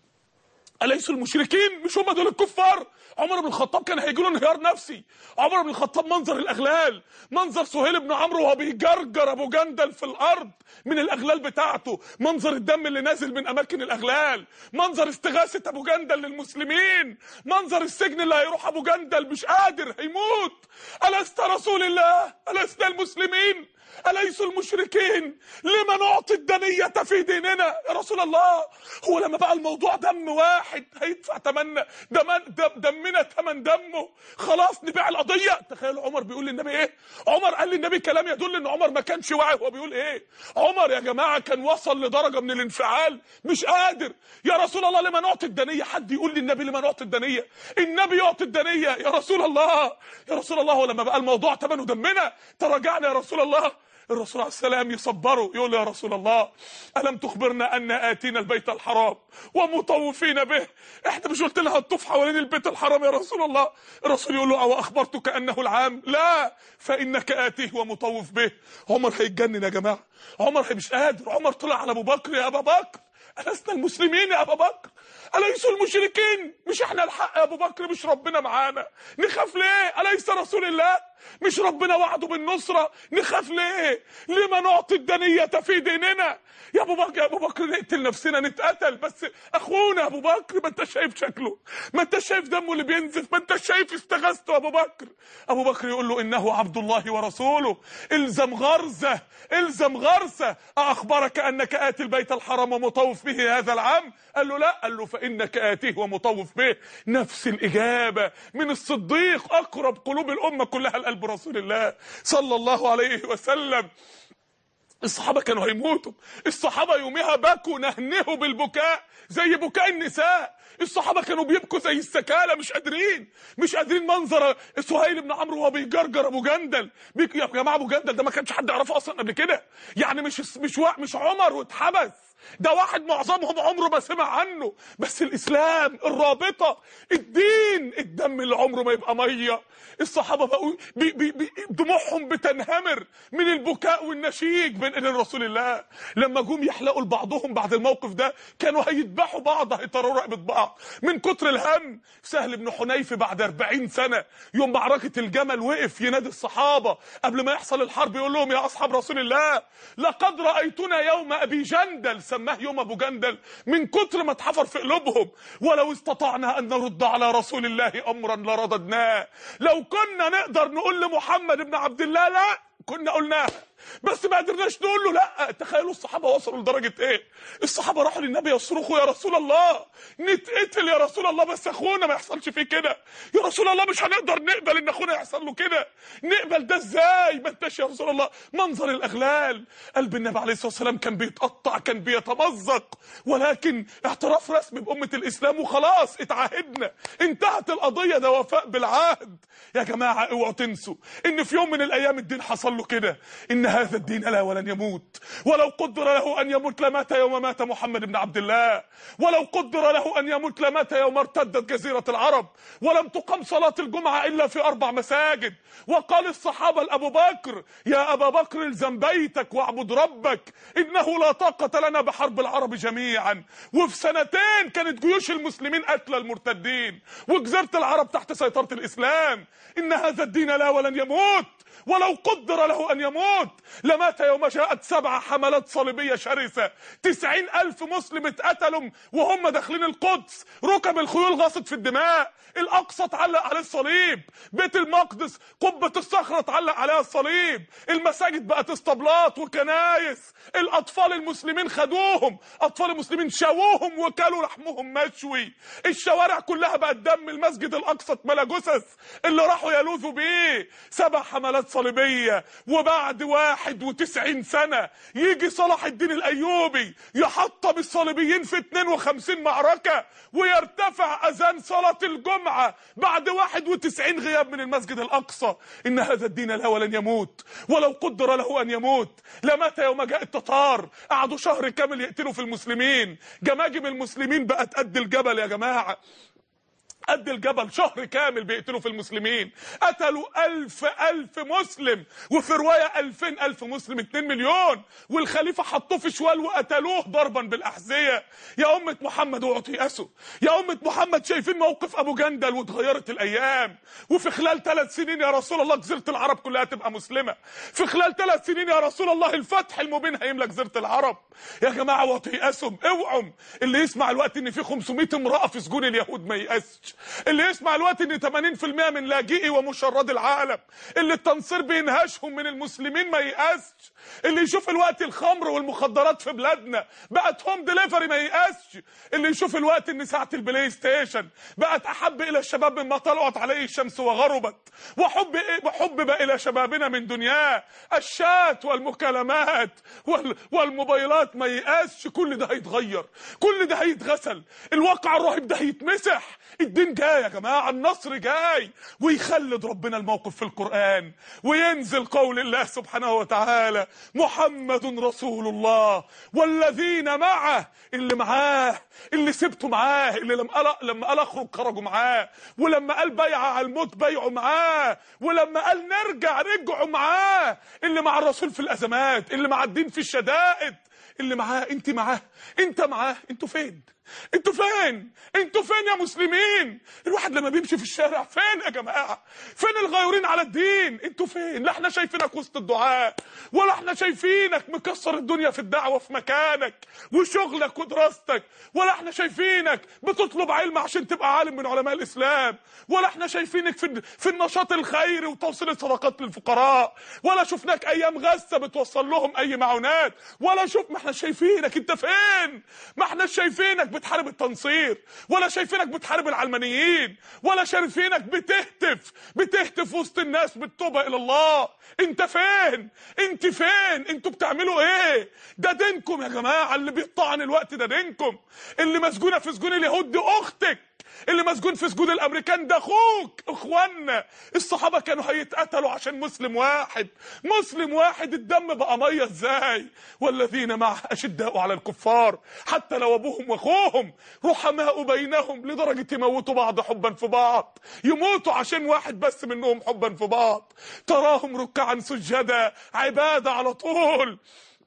أليسوا المشركين؟ مش هم دول الكفار؟ عمر بن الخطاب كان هيجي له انهيار نفسي. عمر بن الخطاب منظر الاغلال، منظر سهيل بن عمرو وهو بيجرجر ابو جندل في الارض من الاغلال بتاعته، منظر الدم اللي نازل من اماكن الاغلال، منظر استغاثه ابو جندل للمسلمين، منظر السجن اللي هيروح ابو جندل مش قادر هيموت. ألست رسول الله؟ ألسنا المسلمين؟ أليسوا المشركين؟ لما نعطي الدنية في ديننا يا رسول الله؟ هو لما بقى الموضوع دم واحد هيدفع تمنى دم دمنا تمن دمه، خلاص نبيع القضية. تخيلوا عمر بيقول للنبي ايه؟ عمر قال للنبي كلام يدل ان عمر ما كانش واعي هو بيقول ايه. عمر يا جماعة كان وصل لدرجة من الانفعال مش قادر. يا رسول الله لما نعطي الدنية؟ حد يقول للنبي لما نعطي الدنية؟ النبي يعطي الدنية يا رسول الله. يا رسول الله ولما بقى الموضوع تمنه دمنا تراجعنا يا رسول الله. الرسول عليه السلام يصبره يقول له يا رسول الله ألم تخبرنا أن آتينا البيت الحرام ومطوفين به؟ احنا مش قلت لها هتطوف حوالين البيت الحرام يا رسول الله؟ الرسول يقول له أو أخبرتك أنه العام؟ لا، فإنك آتيه ومطوف به. عمر هيتجنن يا جماعة. عمر مش قادر. عمر طلع على أبو بكر يا أبا بكر ألسنا المسلمين يا أبا بكر؟ أليسوا المشركين؟ مش احنا الحق يا أبو بكر؟ مش ربنا معانا؟ نخاف ليه؟ أليس رسول الله؟ مش ربنا وعده بالنصرة؟ نخاف ليه؟ لما نعطي الدنية في ديننا؟ يا ابو بكر يا ابو بكر نقتل نفسنا نتقتل بس اخونا يا ابو بكر. ما انت شايف شكله، ما انت شايف دمه اللي بينزف، ما انت شايف استغاثته يا ابو بكر. ابو بكر يقول له انه عبد الله ورسوله الزم غرزه الزم غرسه. اخبرك انك اتي البيت الحرام ومطوف به هذا العام؟ قال له لا. قال له فانك اتيه ومطوف به. نفس الاجابه من الصديق اقرب قلوب الامه كلها لقلب رسول الله صلى الله عليه وسلم. الصحابة كانوا هيموتوا. الصحابة يومها بكوا نهنهوا بالبكاء زي بكاء النساء. الصحابة كانوا بيبكوا زي السكالة، مش قادرين مش قادرين منظر سهيل بن عمرو وهو بيجرجر ابو جندل. يا جماعة ابو جندل ده ما كانش حد يعرفه اصلا قبل كده، يعني مش مش مش عمر واتحبس، ده واحد معظمهم عمره ما سمع عنه، بس الاسلام الرابطة الدين الدم اللي عمره ما يبقى مية. الصحابة بقوا بي بي بي دموعهم بتنهمر من البكاء والنشيج بين ايدين رسول الله. لما جم يحلقوا لبعضهم بعد الموقف ده كانوا هيذبحوا بعض، هيطروا رقبة بعض من كتر الهم. سهل بن حنيف بعد أربعين سنة يوم معركة الجمل وقف ينادي الصحابة قبل ما يحصل الحرب يقول لهم يا اصحاب رسول الله لقد رأيتنا يوم ابي جندل، سماه يوم ابو جندل من كتر ما اتحفر في قلوبهم. ولو استطعنا ان نرد على رسول الله امرا لرددناه. لو كنا نقدر نقول لمحمد بن عبد الله لا كنا قلناها، بس ما قدرناش نقول له لا. تخيلوا الصحابه وصلوا لدرجه ايه؟ الصحابه راحوا للنبي يصرخوا يا رسول الله نتقتل يا رسول الله بس اخونا ما يحصلش فيه كده. يا رسول الله مش هنقدر نقبل ان اخونا يحصل له كده، نقبل ده ازاي؟ ما انتش يا رسول الله. منظر الاغلال، قلب النبي عليه الصلاه والسلام كان بيتقطع كان بيتمزق، ولكن اعتراف رسمي بامه الاسلام وخلاص اتعاهدنا انتهت القضيه، ده وفاء بالعهد. يا جماعه اوعوا تنسوا ان في يوم من الايام الدين حصل له كده، ان هذا الدين لا ولن يموت. ولو قدر له ان يموت لمات يوم مات محمد بن عبد الله، ولو قدر له ان يموت لمات يوم ارتدت جزيرة العرب، ولم تقم صلاة الجمعة الا في اربع مساجد. وقال الصحابة لابو بكر يا ابا بكر الزم بيتك واعبد ربك انه لا طاقة لنا بحرب العرب جميعا. وفي سنتين كانت جيوش المسلمين قتلى المرتدين وجزيرة العرب تحت سيطرة الاسلام. ان هذا الدين لا ولن يموت ولو قدر له ان يموت. لمات يوم جاءت سبع حملات صليبية شرسة، تسعين ألف مسلم اتقتلوا وهم داخلين القدس، ركب الخيول غاصت في الدماء، الأقصى اتعلق عليه الصليب، بيت المقدس قبة الصخرة اتعلق عليها الصليب، المساجد بقت اسطبلات وكنايس، الأطفال المسلمين خدوهم، أطفال المسلمين شووهم وكلوا لحمهم مشوي، الشوارع كلها بقت دم، المسجد الأقصى اتملى جثث اللي راحوا يلوذوا بيه. سبع حملات صليبية، وبعد واحد وتسعين سنة يجي صلاح الدين الأيوبي يحطم الصليبيين في اتنين وخمسين معركة، ويرتفع أذان صلاة الجمعة بعد واحد وتسعين غياب من المسجد الأقصى. إن هذا الدين لا ولن يموت، ولو قدر له أن يموت لمات يوم جاء التتار، قعدوا شهر كامل يقتلوا في المسلمين، جماجم المسلمين بقت قد الجبل يا جماعة، قد الجبل، شهر كامل بيقتلوا في المسلمين، قتلوا ألف ألف مسلم، وفي رواية ألفين ألف مسلم، اتنين مليون، والخليفة حطوه في شوال وقتلوه ضربا بالأحذية. يا أمة محمد اوعوا تيأسوا، يا أمة محمد شايفين موقف أبو جندل واتغيرت الأيام، وفي خلال ثلاث سنين يا رسول الله جزيرة العرب كلها تبقى مسلمة، في خلال ثلاث سنين يا رسول الله الفتح المبين هيملى جزيرة العرب. يا جماعة اوعوا تيأسوا، اوعوا. اللي يسمع الوقت إن في خمسمائة امرأة في سجون اليهود ما ييأسش، اللي يسمع الوقت ان ثمانين في المئة من لاجئي ومشردي العالم اللي التنصير بينهشهم من المسلمين ما ييأسش، اللي يشوف الوقت الخمر والمخدرات في بلادنا بقت هوم ديليفري ما ييأسش، اللي يشوف الوقت ان ساعة البلاي ستيشن بقت احب الى الشباب مما طلعت عليه الشمس وغربت، وحب وحبب الى شبابنا من دنياه الشات والمكالمات وال والموبايلات ما ييأسش. كل ده هيتغير، كل ده هيتغسل، الواقع الرهيب ده هيتمسح. الدين جاي يا جماعة، النصر جاي، ويخلد ربنا الموقف في القرآن، وينزل قول الله سبحانه وتعالى محمد رسول الله والذين معه، اللي معاه، اللي سبته معاه، اللي لما قال لما قال اخرج خرجوا معاه، ولما قال بيعة على الموت بيعوا معاه، ولما قال نرجع رجعوا معاه، اللي مع الرسول في الأزمات، اللي مع الدين في الشدائد، اللي معاه. انت معاه، انت معاه. انتوا فين؟ انتوا فين؟ انتوا فين يا مسلمين؟ الواحد لما بيمشي في الشارع فين يا جماعه؟ فين الغيورين على الدين؟ انتوا فين؟ لا احنا شايفينك وسط الدعاء، ولا احنا شايفينك مكسر الدنيا في الدعوه في مكانك وشغلك ودراستك، ولا احنا شايفينك بتطلب علم عشان تبقى عالم من علماء الاسلام، ولا احنا شايفينك في في النشاط الخيري وتوصيل الصدقات للفقراء، ولا شفناك ايام غزه بتوصل لهم اي معونات، ولا شوف. ما احنا شايفينك، انت فين؟ ما احنا شايفينك بتحارب التنصير، ولا شايفينك بتحارب العلمانيين، ولا شايفينك بتهتف بتهتف وسط الناس بالتوبه الى الله. انت فين؟ انت فين؟ انتوا بتعملوا ايه؟ ده دينكم يا جماعه، اللي بيطعن الوقت ده دينكم، اللي مسجونه في سجون اليهود دي اختك، اللي مسجون في سجون الامريكان ده اخوك. اخوانا الصحابه كانوا هيتقتلوا عشان مسلم واحد، مسلم واحد. الدم بقى ميه ازاي؟ والذين معه اشداء على الكفار حتى لو ابوهم واخوهم، رحماء بينهم، لدرجه يموتوا بعض حبا في بعض، يموتوا عشان واحد بس منهم حبا في بعض. تراهم ركعا سجدا، عباده على طول،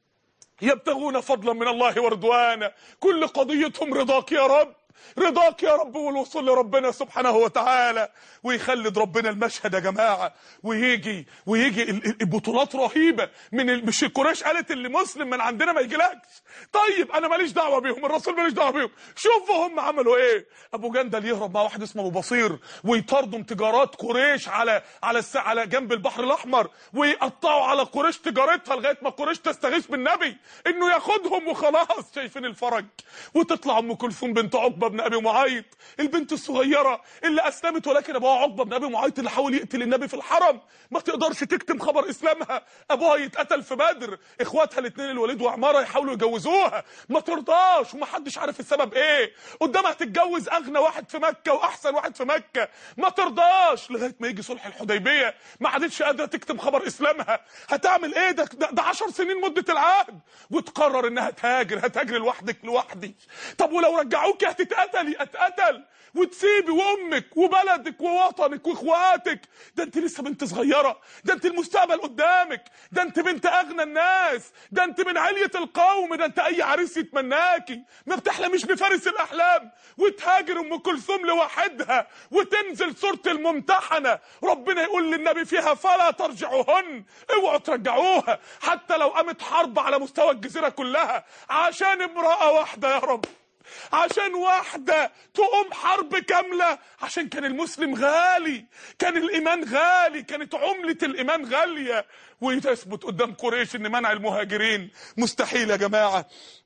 يبتغون فضلا من الله ورضوانا، كل قضيتهم رضاك يا رب، رضاك يا رب، والوصول لربنا سبحانه وتعالى. ويخلد ربنا المشهد يا جماعه، ويجي ويجي البطولات رهيبه من مش القريش قالت اللي مسلم من عندنا ما يجيلكش. طيب انا ماليش دعوه بيهم، الرسول ماليش دعوه بيهم. شوفوا هم عملوا ايه. ابو جندل يهرب مع واحد اسمه ابو بصير، ويطاردوا تجارات قريش على على الس... على جنب البحر الاحمر، ويقطعوا على قريش تجارتها لغايه ما قريش تستغيث بالنبي انه ياخدهم وخلاص. شايفين الفرج. وتطلع ام كلثوم بنت عقبه بن ابي معيط، البنت الصغيره اللي اسلمت، ولكن ابوها عقبه بن ابي معيط اللي حاول يقتل النبي في الحرم، ما تقدرش تكتم خبر اسلامها. ابوها يتقتل في بدر، اخواتها الاثنين الوليد وعماره يحاولوا يجوزوها، ما ترضاش، ومحدش عارف السبب ايه. قدامها تتجوز اغنى واحد في مكه واحسن واحد في مكه، ما ترضاش، لغايه ما يجي صلح الحديبيه ما عادتش قادره تكتم خبر اسلامها. هتعمل ايه؟ ده ده عشر سنين مده العهد، وتقرر انها تهاجر. هتهاجر لوحدك؟ لوحدي. طب ولو رجعوك هتتقتل تتقتلي اتقتل وتسيبي وامك وبلدك ووطنك واخواتك. ده انت لسه بنت صغيره، ده انت المستقبل قدامك، ده انت بنت اغنى الناس، ده انت من علية القوم، ده انت اي عريس يتمناكي. ما بتحلميش بفارس الاحلام وتهاجر ام كلثوم لوحدها وتنزل سوره الممتحنه ربنا يقول للنبي فيها فلا ترجعوهن، اوعوا ترجعوها حتى لو قامت حرب على مستوى الجزيره كلها عشان امراه واحده يا رب، عشان واحدة تقوم حرب كاملة، عشان كان المسلم غالي، كان الإيمان غالي، كانت عملة الإيمان غالية. ويثبت قدام قريش إن منع المهاجرين مستحيل يا جماعة.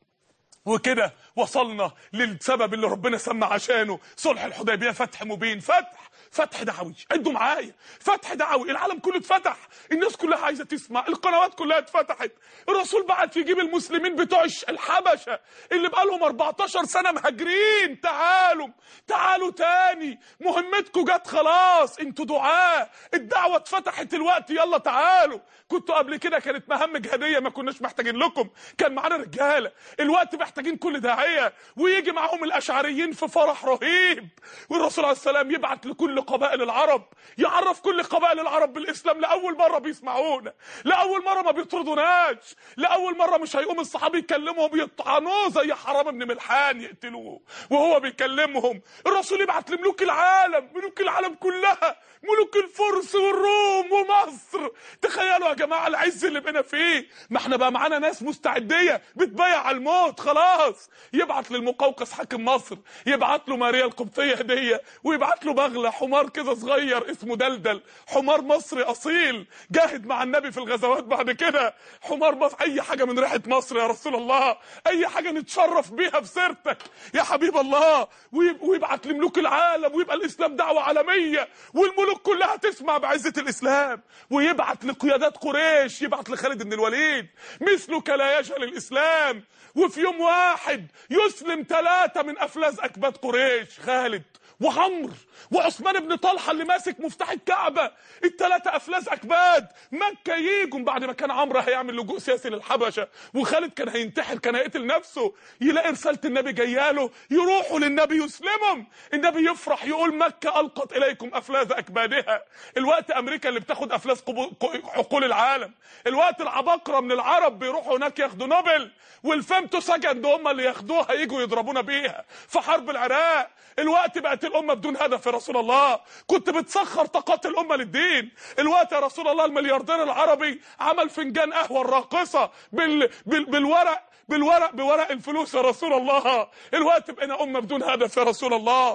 وكده وصلنا للسبب اللي ربنا سمى عشانه صلح الحديبية، فتح مبين، فتح فتح دعوي. عدوا معايا، فتح دعوي، العالم كله اتفتح، الناس كلها عايزه تسمع، القنوات كلها اتفتحت، الرسول بعت يجيب المسلمين بتوع الحبشه اللي بقالهم أربعتاشر سنه مهاجرين، تعالوا تعالوا تاني، مهمتكم جت خلاص، انتوا دعاة، الدعوه اتفتحت الوقت، يلا تعالوا. كنتوا قبل كده كانت مهام جهاديه ما كناش محتاجين لكم، كان معانا رجاله، الوقت محتاجين كل داعيه، ويجي معاهم الاشعريين في فرح رهيب، والرسول عليه السلام يبعت لكل قبائل العرب، يعرف كل قبائل العرب بالاسلام. لاول مره بيسمعونا، لاول مره ما بيطردوناش، لاول مره مش هيقوم الصحابي يكلمهم يطعنوه زي حرام بن ملحان يقتلوه وهو بيكلمهم. الرسول يبعت لملوك العالم، ملوك العالم كلها، ملوك الفرس والروم ومصر. تخيلوا يا جماعه العز اللي بقينا فيه، ما احنا بقى معانا ناس مستعديه بتبايع على الموت خلاص. يبعت للمقوقس حاكم مصر، يبعت له ماريا القبطيه هديه، ويبعت له بغله حمار كده صغير اسمه دلدل، حمار مصري اصيل جاهد مع النبي في الغزوات. بعد كده حمار مصر، اي حاجه من ريحه مصر يا رسول الله، اي حاجه نتشرف بيها بسيرتك يا حبيب الله. ويبعت لملوك العالم، ويبقى الاسلام دعوه عالميه، والملوك كلها تسمع بعزه الاسلام. ويبعت لقيادات قريش، يبعت لخالد بن الوليد، مثلك لا يجهل الاسلام. وفي يوم واحد يسلم ثلاثه من افلاذ اكباد قريش، خالد وعمرو وعثمان بن طلحه اللي ماسك مفتاح الكعبه، الثلاثه افلاذ اكباد مكه ييجوا بعد ما كان عمرو هيعمل لجوء سياسي للحبشه، وخالد كان هينتحر، كان هيقتل نفسه. يلاقي رساله النبي جاياله، يروحوا للنبي يسلمهم، النبي يفرح يقول مكه القت اليكم افلاذ اكبادها. الوقت امريكا اللي بتاخد افلاذ عقول العالم، الوقت العباقره من العرب بيروحوا هناك ياخدوا نوبل، والفيمتو سجن هم اللي ياخدوها يجوا يضربونا بيها في حرب العراق. الوقت بقت الامه بدون هدف يا رسول الله، كنت بتسخر طاقات الامه للدين. الوقت يا رسول الله الملياردير العربي عمل فنجان قهوه الراقصه بال... بال... بالورق بالورق بورق الفلوس يا رسول الله. الوقت بقينا امه بدون هدف يا رسول الله.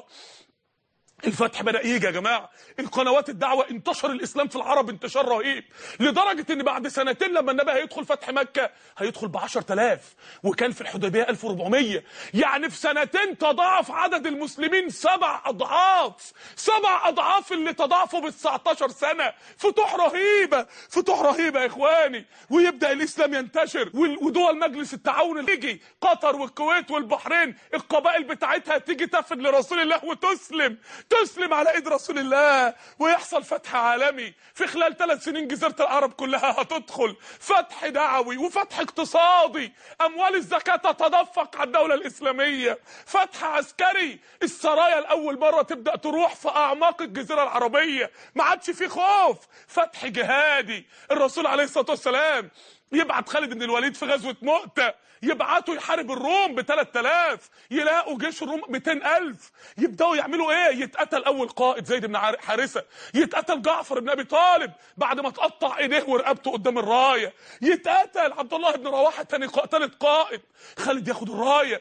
الفتح بدأ يجي يا جماعه، القنوات الدعوه انتشر الاسلام في العرب انتشار رهيب، لدرجه ان بعد سنتين لما النبي هيدخل فتح مكه هيدخل ب عشرة آلاف، وكان في الحديبيه ألف وأربعمية، يعني في سنتين تضاعف عدد المسلمين سبع اضعاف، سبع اضعاف اللي تضاعفوا ب تسعتاشر سنه. فتوح رهيبه، فتوح رهيبه يا اخواني. ويبدا الاسلام ينتشر، ودول مجلس التعاون اللي يجي قطر والكويت والبحرين القبائل بتاعتها تيجي تفد لرسول الله وتسلم، تسلم على ايد رسول الله، ويحصل فتح عالمي. في خلال ثلاث سنين جزيرة العرب كلها هتدخل فتح دعوي وفتح اقتصادي، اموال الزكاة تتدفق على الدولة الاسلامية، فتح عسكري، السرايا الاول مرة تبدأ تروح في اعماق الجزيرة العربية، ما عادش في خوف، فتح جهادي. الرسول عليه الصلاة والسلام يبعت خالد بن الوليد في غزوة مؤتة، يبعتوا يحارب الروم ب ثلاثة آلاف، يلاقوا جيش الروم مئتين ألف، يبداوا يعملوا ايه؟ يتقتل اول قائد زيد بن حارثه، يتقتل جعفر بن ابي طالب بعد ما تقطع ايديه ورقبته قدام الرايه، يتقتل عبد الله بن رواحه ثاني ثالث قائد. خالد ياخد الرايه،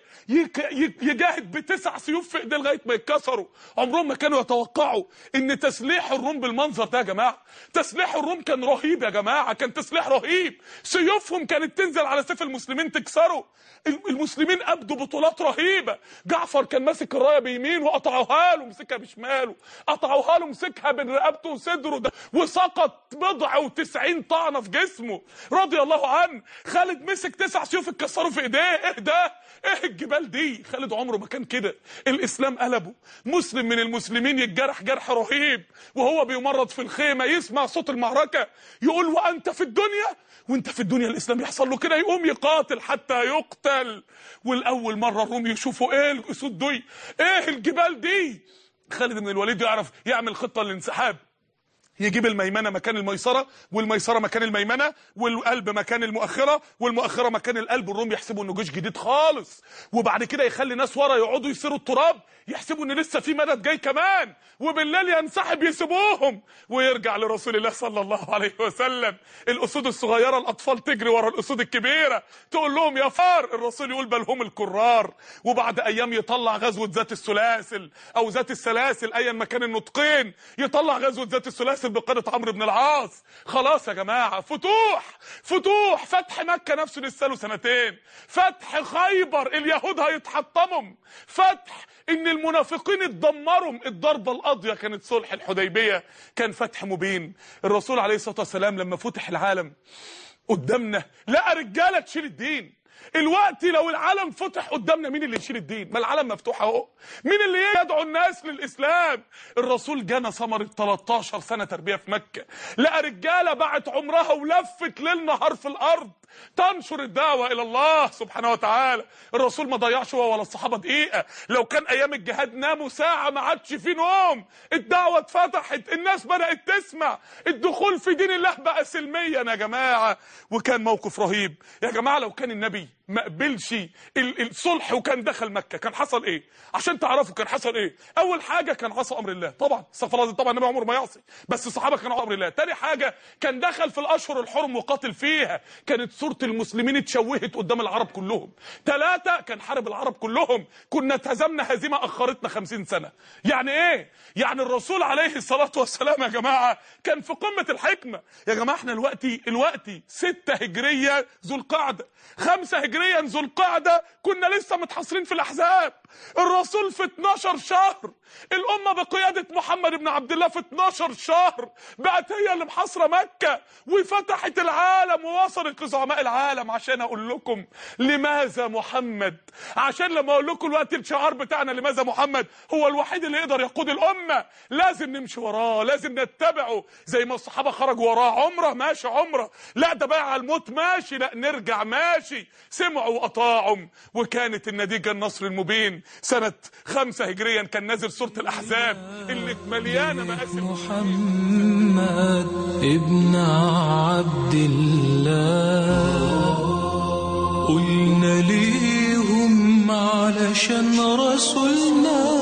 يجاهد بتسع سيوف في ايديه لغايه ما يتكسروا. عمرهم ما كانوا يتوقعوا ان تسليح الروم بالمنظر ده يا جماعه. تسليح الروم كان رهيب يا جماعه، كان تسليح رهيب، سيوفهم كانت تنزل على سيف المسلمين تكسره. المسلمين ابدوا بطولات رهيبه. جعفر كان ماسك الرايه بيمين وقطعوها له مسكها بشماله، قطعوها له مسكها بين رقبته وصدره ده، وسقط بضع وتسعين طعنه في جسمه رضي الله عنه. خالد مسك تسع سيوف اتكسروا في ايديه. ايه ده؟ ايه الجبال دي؟ خالد عمره ما كان كده. الاسلام قلبه. مسلم من المسلمين يتجرح جرح رهيب وهو بيمرض في الخيمه، يسمع صوت المعركه يقول وانت في الدنيا، وانت في الدنيا الاسلام يحصل له كده، يقوم يقاتل حتى يقتل. والاول مره الروم يشوفوا ايه الاسود دي، ايه الجبال دي. خالد بن الوليد يعرف يعمل خطه للانسحاب، يجيب الميمنه مكان الميسره، والميسره مكان الميمنه، والقلب مكان المؤخره، والمؤخره مكان القلب. الروم يحسبوا انه جيش جديد خالص، وبعد كده يخلي ناس ورا يقعدوا يسيروا التراب، يحسبوا ان لسه في مدد جاي كمان، وبالليل ينسحب يسيبوهم، ويرجع لرسول الله صلى الله عليه وسلم. الاسود الصغيره الاطفال تجري ورا الاسود الكبيره تقول لهم يا فار، الرسول يقول بل هم الكرار. وبعد ايام يطلع غزوه ذات السلاسل او ذات السلاسل ايا مكان النطقين، يطلع غزوه ذات السلاسل بقيادة عمرو بن العاص. خلاص يا جماعه، فتوح فتوح فتح مكه نفسه لسه له سنتين، فتح خيبر اليهود هيتحطموا، فتح ان المنافقين اتدمروا، الضربه القاضيه كانت صلح الحديبيه، كان فتح مبين. الرسول عليه الصلاه والسلام لما فتح العالم قدامنا لقى رجاله تشيل الدين. الوقت لو العالم فتح قدامنا مين اللي يشيل الدين؟ ما العالم مفتوح اهو، مين اللي يدعو الناس للاسلام؟ الرسول جانا ثمرة تلتاشر سنه تربيه في مكه، لقى رجاله باعت عمرها ولفت ليل نهار في الارض تنشر الدعوه الى الله سبحانه وتعالى. الرسول ما ضيعش هو ولا الصحابه دقيقه، لو كان ايام الجهاد ناموا ساعه ما عادش في نوم، الدعوه اتفتحت، الناس بدات تسمع، الدخول في دين الله بقى سلميا يا جماعه. وكان موقف رهيب يا جماعه. لو كان النبي ما قبلش الصلح وكان دخل مكه كان حصل ايه؟ عشان تعرفوا كان حصل ايه. اول حاجه كان عصى امر الله، طبعا استغفر الله، طبعا النبي عمره ما يعصي، بس الصحابه كانوا امر الله. تاني حاجه كان دخل في الاشهر الحرم وقاتل فيها، كانت صوره المسلمين اتشوهت قدام العرب كلهم. ثلاثه كان حارب العرب كلهم، كنا اتهزمنا هزيمه اخرتنا خمسين سنه. يعني ايه؟ يعني الرسول عليه الصلاه والسلام يا جماعه كان في قمه الحكمه. يا جماعه احنا دلوقتي دلوقتي ستة هجريه ذو القعده، خمسة هجريا ذو القعده كنا لسه متحاصرين في الاحزاب. الرسول في اتناشر شهر، الامه بقياده محمد بن عبد الله في اتناشر شهر بقت هي اللي محاصره مكه وفتحت العالم ووصلت لزعماء العالم. عشان اقول لكم لماذا محمد، عشان لما اقول لكم الوقت الشعار بتاعنا لماذا محمد هو الوحيد اللي يقدر يقود الامه، لازم نمشي وراه، لازم نتبعه. زي ما الصحابه خرجوا وراه عمره ماشي عمره، لا ده بقى على الموت ماشي، لا نرجع ماشي. سمعوا واطاعوا، وكانت النتيجه النصر المبين. سنه خمسة هجريا كان نازل سوره الاحزاب اللي مليانه مآسي. محمد ابن عبد الله قلنا ليهم علشان رسولنا